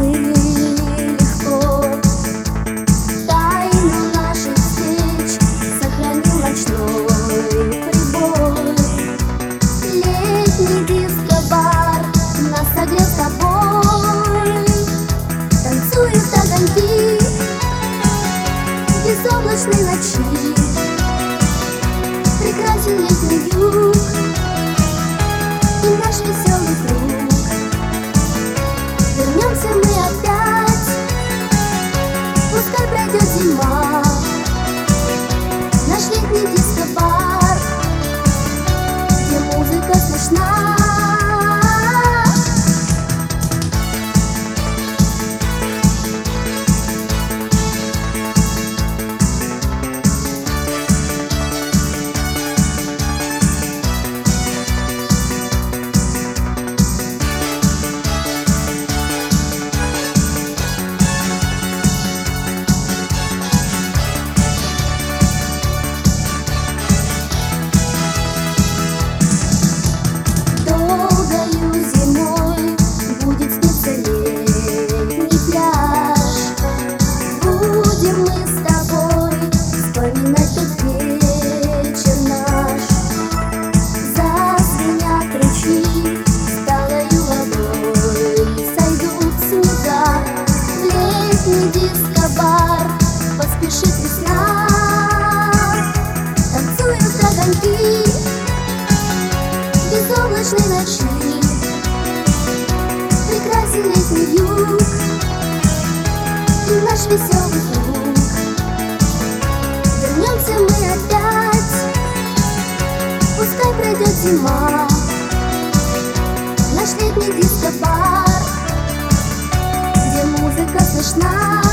весны легко. Тайну наших встреч сохранил ночной прибой. Летний диско-бар нас согрел с тобой. Танцуют огоньки безоблачной ночи. Прекрасен летний юг и наш веселый круг. Вернемся мы опять, пускай пройдет зима. Наш летний диско-бар, где музыка слышна. Диско-бар, поспешит весна. Танцуют огоньки безоблачной ночи. Прекрасен летний юг и наш веселый круг. Вернемся мы опять, пускай пройдет зима. Наш летний диско-бар, где музыка слышна.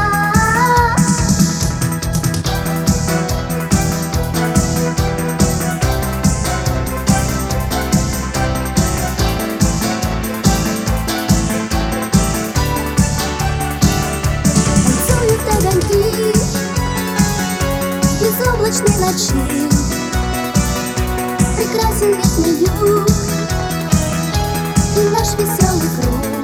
Танцуют огоньки безоблачной ночи. Прекрасен летний юг и наш веселый круг.